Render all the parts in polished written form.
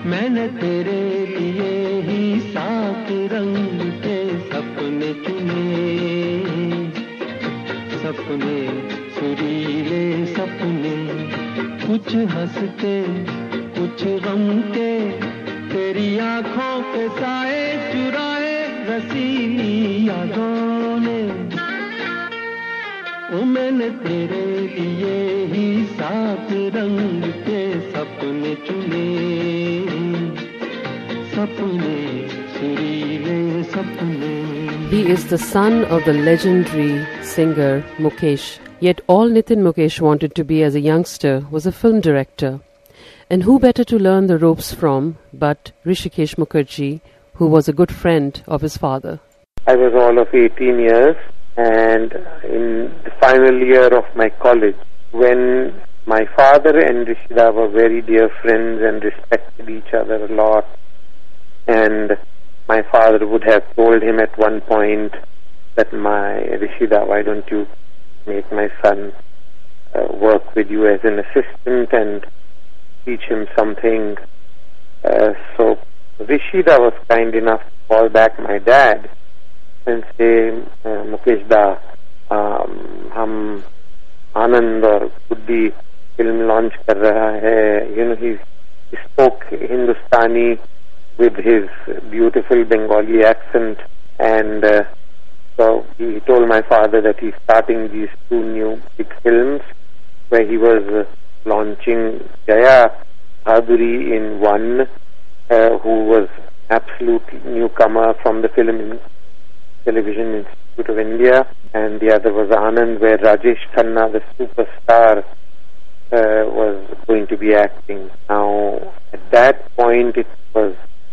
मैंने तेरे लिए ही 7 रंग के सपने चुने, सपने सुरीले सपने, कुछ हंसते कुछ गम के, तेरी आंखों के साए चुराए रसीली यादों ने। ओ मैंने तेरे लिए ही 7 रंग के सपने चुने, सपने सुरीले सपने। He is the son of the legendary singer Mukesh. Yet all Nitin Mukesh wanted to be as a youngster was a film director. And who better to learn the ropes from but Hrishikesh Mukherjee, who was a good friend of his father. I was all of 18 years, and in the final year of my college, when my father and Rishida were very dear friends and respected each other a lot, and my father would have told him at one point that, my Rishida, why don't you make my son work with you as an assistant and teach him something. So Rishida was kind enough to call back my dad and say, Mukesh da, hum Anand aur Guddi film launch kar raha hai. You know, he spoke Hindustani with his beautiful Bengali accent, and so he told my father that he's starting these 2 new big films, where he was launching Jaya Bhaduri in one, who was absolute newcomer from the Television Institute of India, and the other was Anand, where Rajesh Khanna, the superstar, was going to be acting. Now, at that point, it was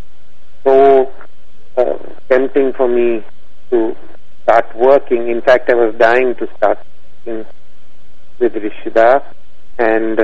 so tempting for me to start working. In fact, I was dying to start working with Rishida, and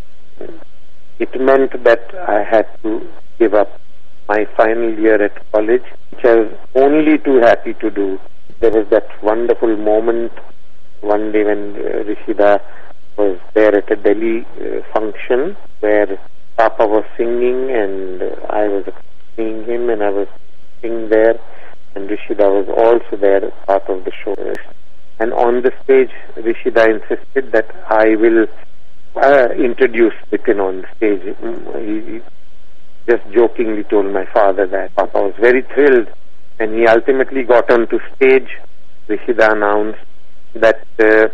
it meant that I had to give up my final year at college, which I was only too happy to do. There was that wonderful moment one day when Rishida was there at a Delhi function where Papa was singing and I was seeing him, and I was singing there, and Rishida was also there as part of the show. And on the stage, Rishida insisted that I will introduce Nitin on stage. He just jokingly told my father that. Papa was very thrilled, and he ultimately got onto stage. Rishida announced that the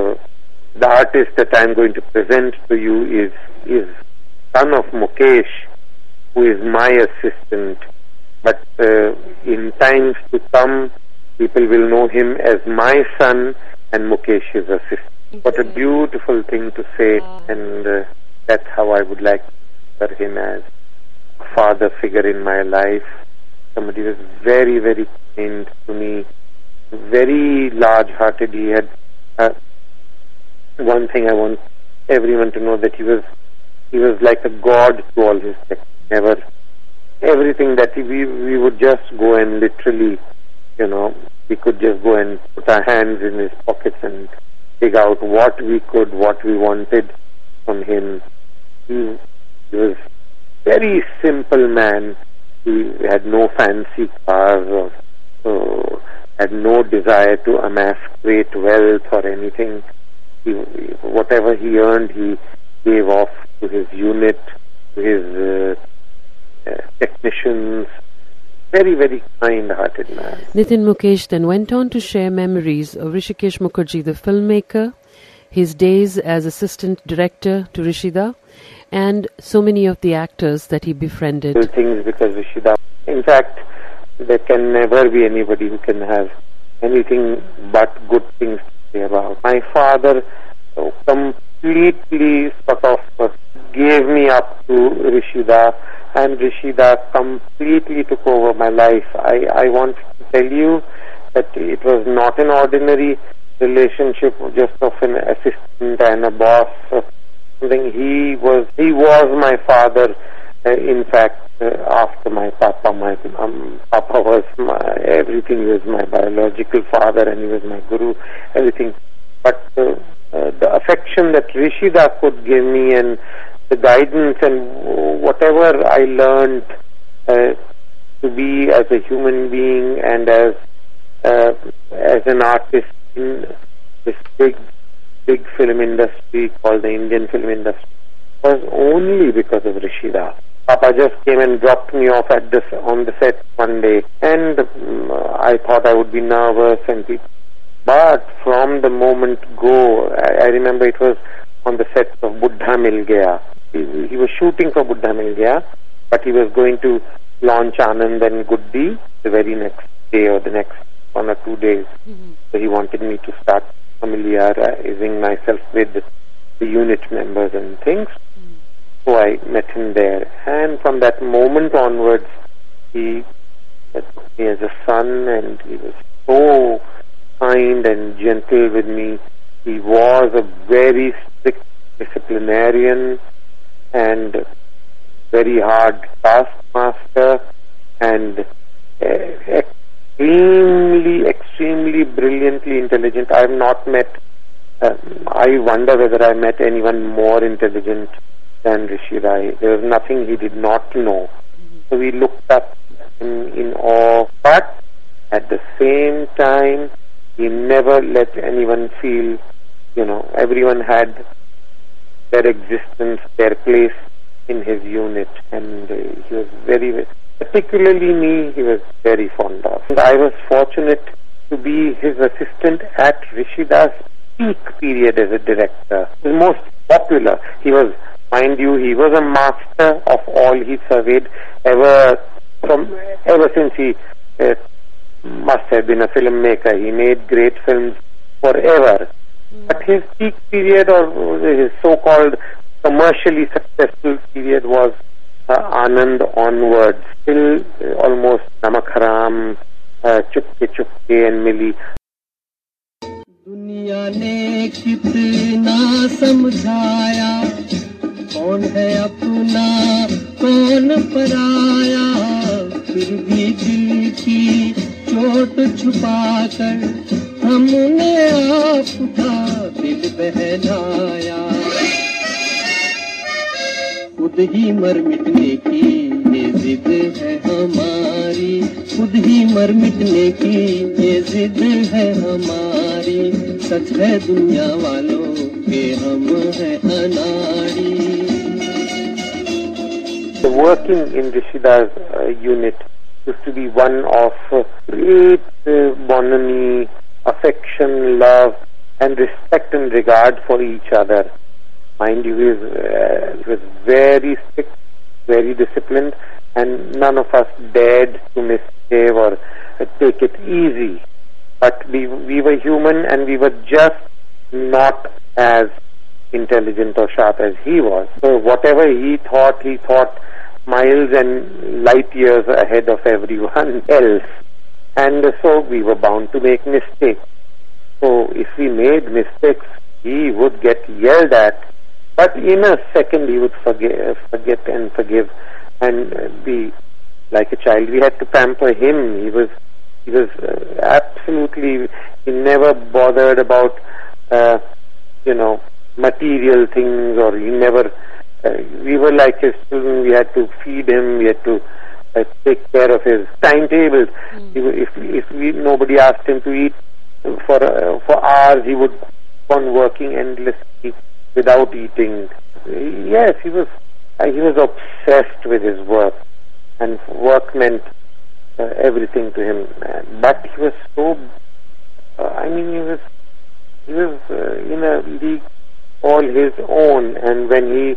artist that I'm going to present to you is son of Mukesh, who is my assistant. But in times to come, people will know him as my son and Mukesh's assistant. What a beautiful thing to say, and that's how I would like to remember him, as a father figure in my life. Somebody was very, very kind to me, very large-hearted. He had one thing I want everyone to know, that he was like a god to all his techniques. Never, everything that we would just go and literally, you know, we could just go and put our hands in his pockets and dig out what we could, what we wanted from him. He was very simple man. He had no fancy cars or had no desire to amass great wealth or anything. Whatever he earned, he gave off to his unit, to his technicians. Very, very kind-hearted man. Nitin Mukesh then went on to share memories of Hrishikesh Mukherjee, the filmmaker, his days as assistant director to Rishida, and so many of the actors that he befriended. Things because Rishida, in fact, there can never be anybody who can have anything but good things to say about. My father completely sort of gave me up to Rishida, and Rishida completely took over my life. I want to tell you that it was not an ordinary relationship just of an assistant and a boss or something. He was my father. In fact, after my papa, papa was everything. He was my biological father, and he was my guru, everything. But the affection that Rishida could give me, and the guidance and whatever I learned to be as a human being and as an artist in this big film industry called the Indian film industry was only because of Rishi Das. Papa just came and dropped me off on the set one day, and I thought I would be nervous but from the moment go, I remember it was on the set of Buddha Mil Gaya. He was shooting for Buddha Mil Gaya, but he was going to launch Anand and Guddi the very next day or the next 1 or 2 days. Mm-hmm. So he wanted me to start familiarizing myself with the unit members and things. Mm-hmm. So I met him there, and from that moment onwards, he took me as a son, and he was so kind and gentle with me. He was a very strict disciplinarian and very hard taskmaster, and extremely brilliantly intelligent. I have not met, I wonder whether I met anyone more intelligent than Rishi Rai. There was nothing he did not know. So we looked up in awe, but at the same time, he never let anyone feel, everyone had their existence, their place in his unit, and he was very, particularly me, he was very fond of. And I was fortunate to be his assistant at Rishi Das' peak period as a director. He was most popular. He was, mind you, he was a master of all he surveyed ever since he must have been a filmmaker. He made great films forever. But his peak period, or his so-called commercially successful period, was Anand onwards, till almost Namak Haram, Chupke Chupke and Mili. दुनिया ने कितना समझाया, कौन है अपना कौन पराया, फिर भी दिल की चोट छुपाकर हमने आपका दिल बहलाया। खुद ही मर मिटने की ये जिद है हमारी, खुद ही मर मिटने की ये जिद है हमारी, सच है दुनिया वालों के हम हैं अनाड़ी। The working in Rishi Das unit used to be one of great bonhomie, affection, love, and respect and regard for each other. Mind you, he was very strict, very disciplined, and none of us dared to misbehave or take it easy. But we were human, and we were just not as intelligent or sharp as he was. So whatever he thought miles and light years ahead of everyone else. And so we were bound to make mistakes. So if we made mistakes, he would get yelled at, but in a second he would forget and forgive and be like a child. We had to pamper him. He was absolutely, he never bothered about material things, or he never, we were like his children. We had to feed him, we had to take care of his timetables. If nobody asked him to eat for hours, he would go on working endlessly without eating. Yes, he was obsessed with his work, and work meant everything to him. But he was so, he was in a league all his own, and when he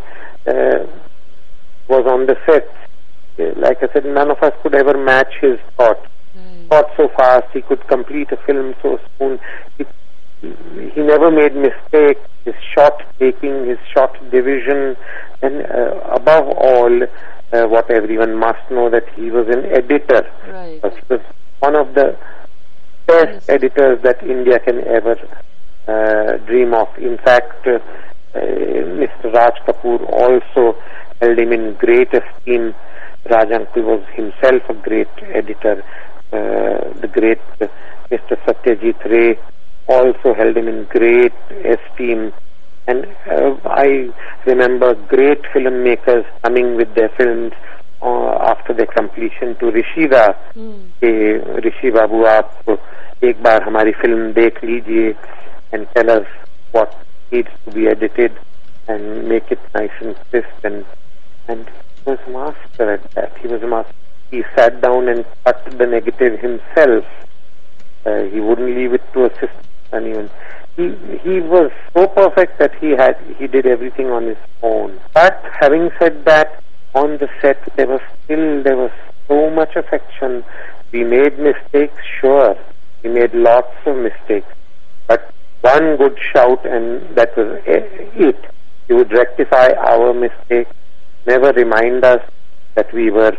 was on the set, like I said, none of us could ever match his thought. Thought so fast, he could complete a film so soon. He never made mistakes. His shot taking, his shot division, and above all, what everyone must know, that he was an editor. Right. He was one of the best editors that India can ever dream of. In fact, Mr. Raj Kapoor also held him in great esteem. Raj uncle was himself a great editor. The great Mr. Satyajit Ray also held him in great esteem. And I remember great filmmakers coming with their films after their completion to Rishida. Rishi Babu, aap ek baar hamari film dekh lijiye and tell us what needs to be edited and make it nice and crisp. And he was a master at that. He was a master. He sat down and cut the negative himself. He wouldn't leave it to assist anyone. He was so perfect that he did everything on his own. But having said that, on the set there was so much affection. We made mistakes, sure. We made lots of mistakes. But one good shout, and that was it. He would rectify our mistakes, never remind us that we were,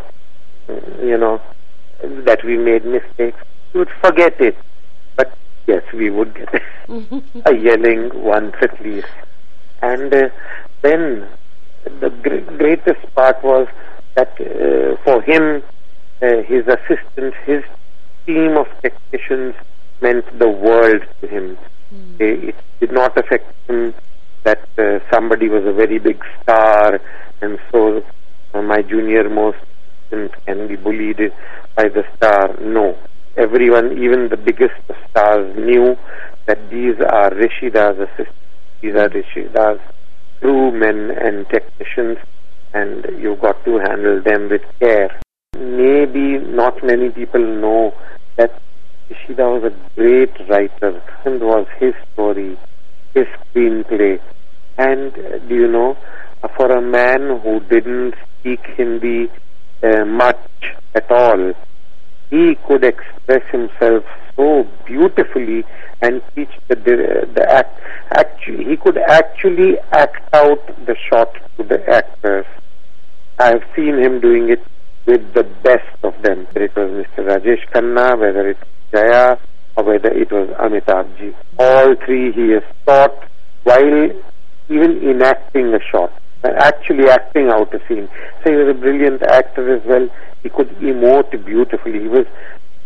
that we made mistakes. He would forget it. But yes, we would get a yelling once at least. And then the greatest part was that for him, his assistants, his team of technicians meant the world to him. It did not affect him that somebody was a very big star, and so my junior most assistant can be bullied by the star. No. Everyone, even the biggest of stars, knew that these are Rishida's assistants. These are Rishida's crewmen and technicians, and you've got to handle them with care. Maybe not many people know that Rishida was a great writer. It was his story, his screenplay. And do you know, for a man who didn't speak Hindi much at all, he could express himself so beautifully and teach the act. He could actually act out the shot to the actors. I have seen him doing it with the best of them. Whether it was Mr. Rajesh Khanna, whether it was Jaya, or whether it was Amitabh Ji. All three he has taught while even enacting a shot, actually acting out a scene. So he was a brilliant actor as well. He could emote beautifully. He was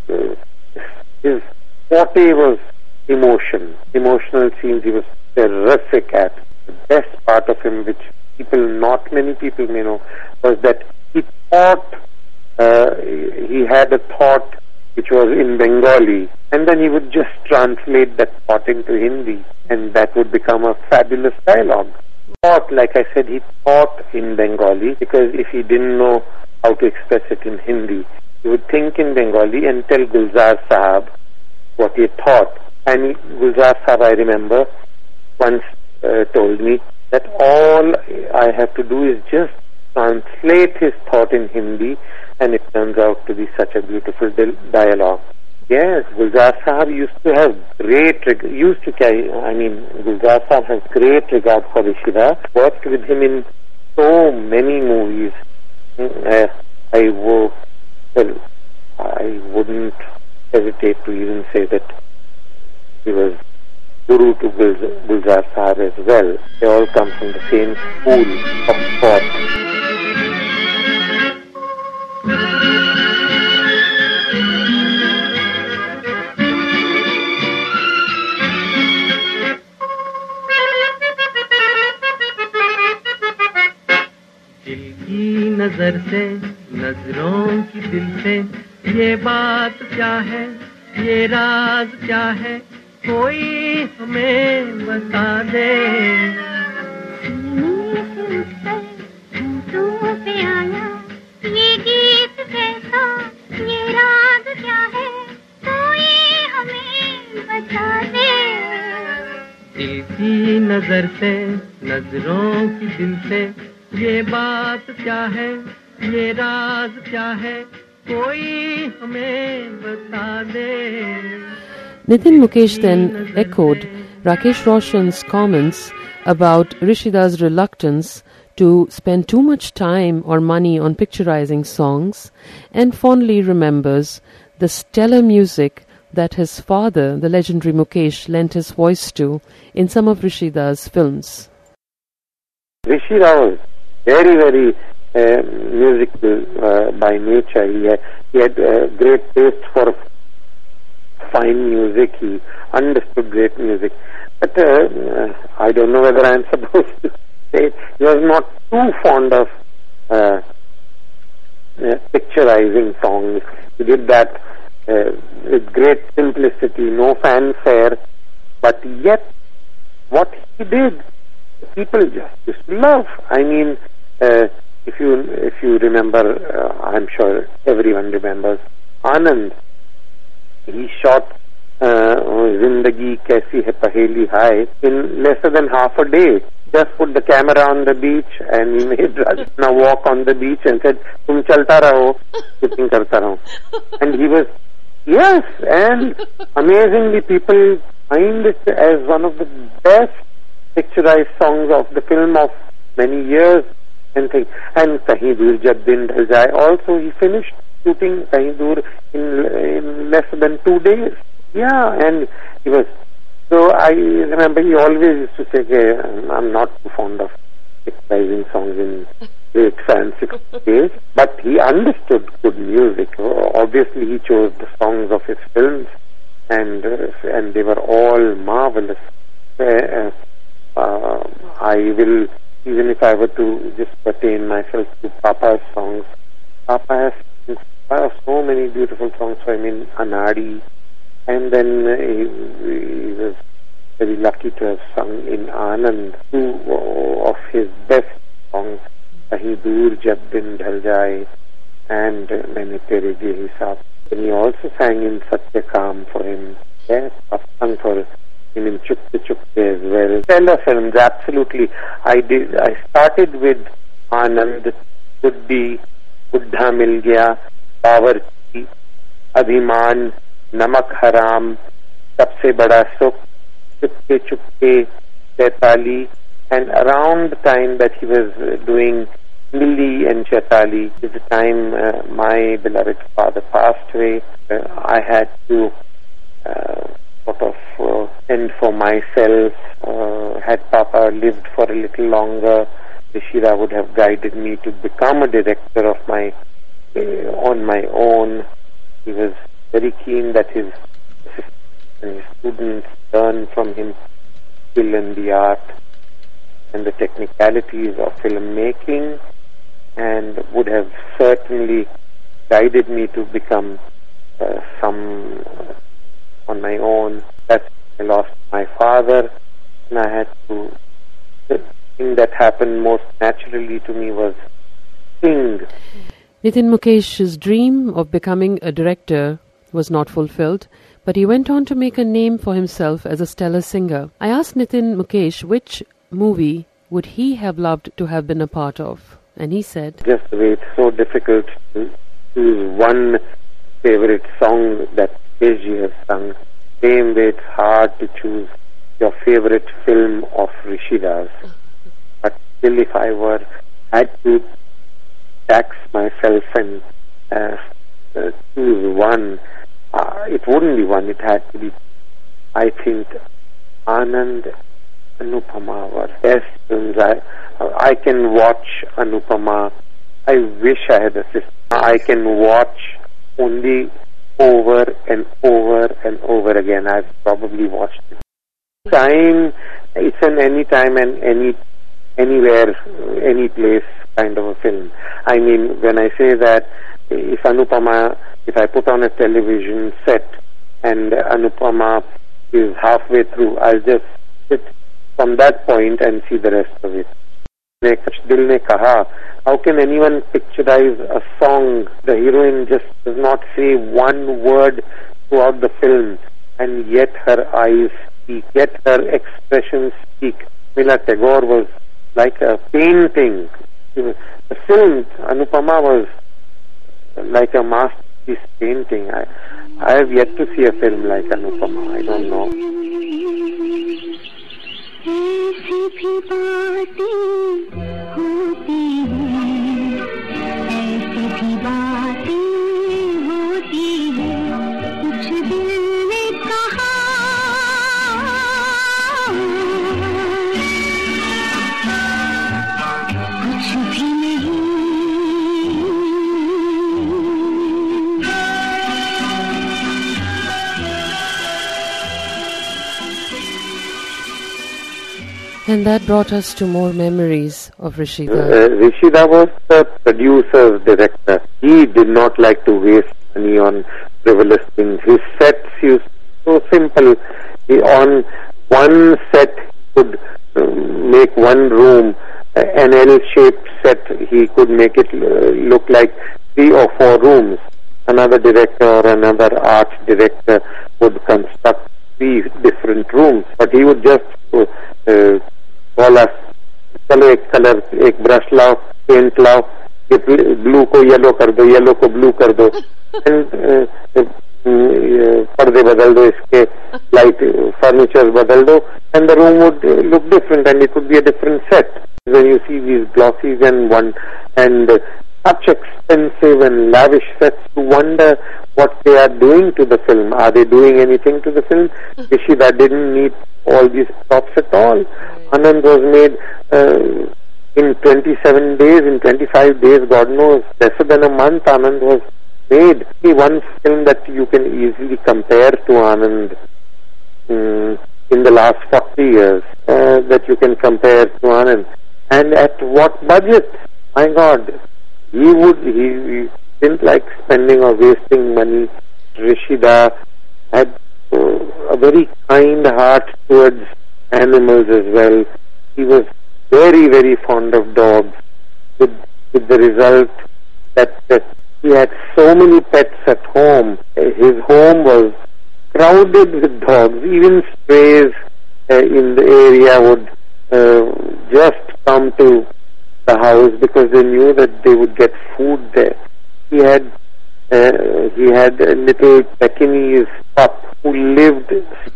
his forte was emotion, emotional scenes. He was terrific at. The best part of him, which not many people may know, was that he thought. He had a thought which was in Bengali, and then he would just translate that thought into Hindi, and that would become a fabulous dialogue. Like I said, he thought in Bengali, because if he didn't know how to express it in Hindi, he would think in Bengali and tell Gulzar Sahab what he thought. And Gulzar Sahab, I remember, once told me that all I have to do is just translate his thought in Hindi, and it turns out to be such a beautiful dialogue. Yes, Gulzar Sahab used to have Gulzar Sahab has great regard for Rishida, worked with him in so many movies. I wouldn't hesitate to even say that he was guru to Gulzar Sahab as well. They all come from the same school of thought. नजर से नजरों की दिल से ये बात क्या है, ये राज क्या है, कोई हमें बता दे। पे आया ये गीत कैसा, ये राज क्या है, कोई हमें बता दे। दिल की नजर से नजरों की दिल से ये बात क्या है, ये राज क्या है, कोई हमें बता दे। Nitin Mukesh then echoed Rakesh Roshan's comments about Rishida's reluctance to spend too much time or money on picturizing songs, and fondly remembers the stellar music that his father, the legendary Mukesh, lent his voice to in some of Rishida's films. Rishida was very, very musical by nature. He had great taste for fine music. He understood great music. But I don't know whether I'm supposed to say it. He was not too fond of picturizing songs. He did that with great simplicity, no fanfare, but yet what he did, people just used to love. I mean, if you remember, I'm sure everyone remembers, Anand. He shot Zindagi Kaisi Hai Paheli Hai in lesser than half a day. Just put the camera on the beach and he made Rajna walk on the beach and said, "Tum chalta raho, shooting karta raho." And he was, yes, and amazingly people find it as one of the best picturized songs of the film of many years and things. And Kahin Dur Jab Din Dhal Jaye also, he finished shooting Kahin Dur in less than 2 days. Yeah, and he was, so I remember he always used to say, I'm not too fond of picturizing songs in 8 and 6 days, but he understood good music. Obviously he chose the songs of his films and they were all marvelous. I will, even if I were to just pertain myself to Papa's songs, Papa has so many beautiful songs for him in Anadi, and then he was very lucky to have sung in Anand 2 of his best songs, Kahin Dur Jab Din Dhal Jaye and Maine Tere Je Hisab. And he also sang in Satya Kam for him. Yes, I've sung for him in Chupke Chupke as well. Stellar films, absolutely. I started with Anand, Buddi, Buddha Mil Gaya, Bawarchi, Abhiman, Namak Haram, Sabse Bada Sukh, Chupke Chupke, Chaitali, and around the time that he was doing Milli and Chaitali, is the time my beloved father passed away. I had to sort of fend for myself. Had Papa lived for a little longer, Rishira would have guided me to become a director of on my own. He was very keen that his assistants and his students learn from him skill in the art and the technicalities of filmmaking, and would have certainly guided me to become some on my own. That's when I lost my father, and I had to. The thing that happened most naturally to me was sing. Nitin Mukesh's dream of becoming a director was not fulfilled, but he went on to make a name for himself as a stellar singer. I asked Nitin Mukesh which movie would he have loved to have been a part of, and he said, just the way it's so difficult to choose one favorite song that Mukesh has sung, same way it's hard to choose your favorite film of Rishidas. But still, if I had to tax myself and choose one, it wouldn't be one, it had to be, I think, Anand, Anupama were best films. I can watch Anupama. I wish I had a sister. I can watch only over and over and over again. I've probably watched it. It's an anytime and anywhere, any place kind of a film. I mean, when I say that, if I put on a television set and Anupama is halfway through, I'll just sit from that point and see the rest of it. Dil ne kaha, how can anyone picturize a song? The heroine just does not say one word throughout the film, and yet her eyes speak, yet her expressions speak. Mila Tagore was like a painting. The film, Anupama, was like a masterpiece painting. I have yet to see a film like Anupama. I don't know. ऐसी भी बातें होती हैं, ऐसी भी बातें होती हैं, कुछ दिल ने कहा, कुछ भी नहीं। And that brought us to more memories of Rishida. Rishida was the producer's director. He did not like to waste money on frivolous things. His sets used so simple. On one set, he could make one room, an L-shaped set. He could make it look like 3 or 4 rooms. Another director or another art director would construct 3 different rooms, but he would just call us, चलो एक colour, एक brush लाओ, paint लाओ, ये blue को yellow कर दो, yellow को ब्लू कर दो, पर्दे बदल दो, इसके लाइट फर्नीचर बदल दो, and the room would look different and it would be a different set. When you see these glossies and such expensive and lavish sets, you wonder what they are doing to the film. Are they doing anything to the film? Rishida didn't need all these props at all. Anand was made in 27 days, in 25 days, God knows, lesser than a month. Anand was made. The one film that you can easily compare to Anand in the last 40 years, that you can compare to Anand. And at what budget? My God, he didn't like spending or wasting money. Rishida had a very kind heart towards animals as well. He was very, very fond of dogs, with the result that he had so many pets at home. His home was crowded with dogs. Even strays in the area would just come to the house because they knew that they would get food there. He had a little Pekingese pup who lived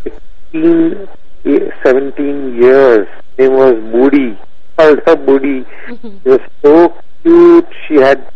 17 years. His name was Budi. Called her Budi. She was so cute. She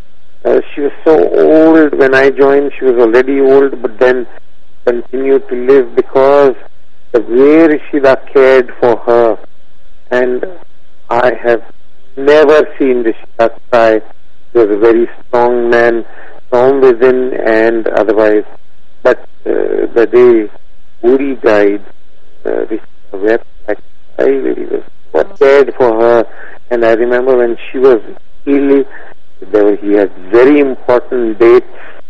was so old. When I joined, she was already old, but then continued to live because the way Rishida cared for her. And I have never seen Rishida cry. He was a very strong man, strong within and otherwise. But the day Budi died, Rishida wept like I really was cared for her. And I remember when she was ill, he had very important dates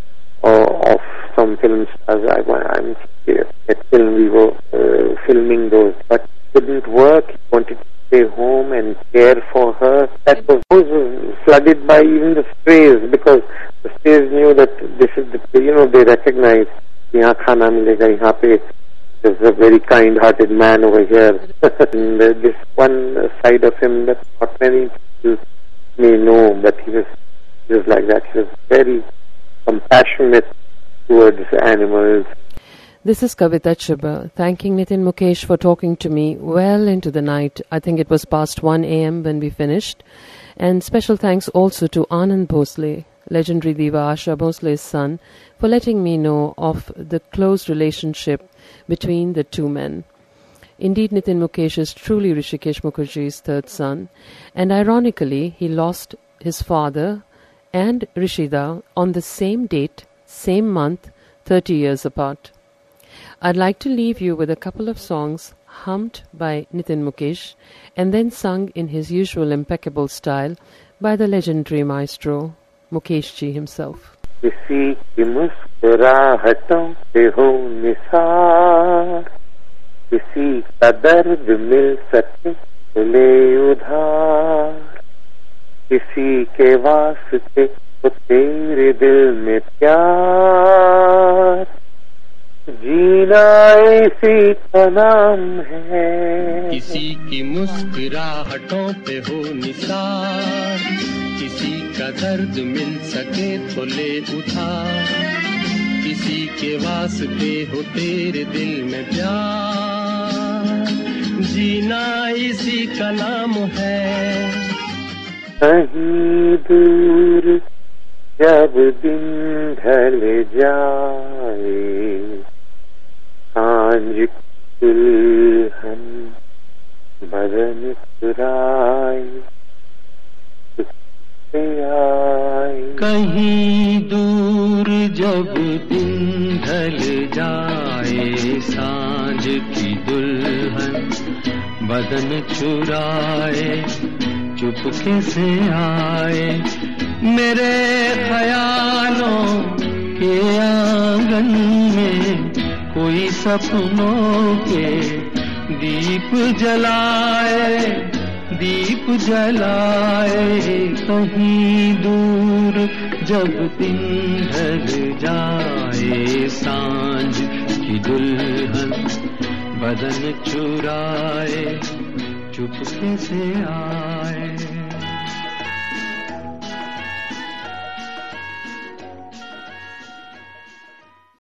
of some films. I'm at film, we were filming those, but it didn't work. He wanted to stay home and care for her. That was flooded by even the strays, because the strays knew that this is they recognized, yahan khana milega, yahan pe there's a very kind-hearted man over here. And this one side of him that not many people may know, but he was like that. He was very compassionate towards animals. This is Kavita Chibba, thanking Nitin Mukesh for talking to me well into the night. I think it was past 1 a.m. when we finished. And special thanks also to Anand Bhosle, legendary diva Asha Bhosle's son, for letting me know of the close relationship between the two men. Indeed, Nitin Mukesh is truly Hrishikesh Mukherjee's third son, and ironically, he lost his father and Rishida on the same date, same month, 30 years apart. I'd like to leave you with a couple of songs hummed by Nitin Mukesh and then sung in his usual impeccable style by the legendary maestro Mukesh ji himself. किसी की मुस्कुराहटों से हो निसार, किसी का दर्द मिल सके तो ले उधार, किसी के वास्ते तो तेरे दिल में प्यार, जीना इसी का नाम है। किसी की मुस्कुराहटों पे हो निसार, किसी का दर्द मिल सके तो ले उधार, किसी के वास्ते हो तेरे दिल में प्यार, जीना इसी का नाम है। कहीं दूर जब दिन ढल जाए, सांझ दुल्हन बदन चुराए, कहीं दूर जब दिन ढल जाए, सांझ की दुल्हन बदन चुराए चुपके से आए मेरे ख्यालों के आंगन में कोई सपनों के दीप जलाए कहीं दूर जब दिन ढल जाए सांझ की दुल्हन बदन चुराए चुपके से आए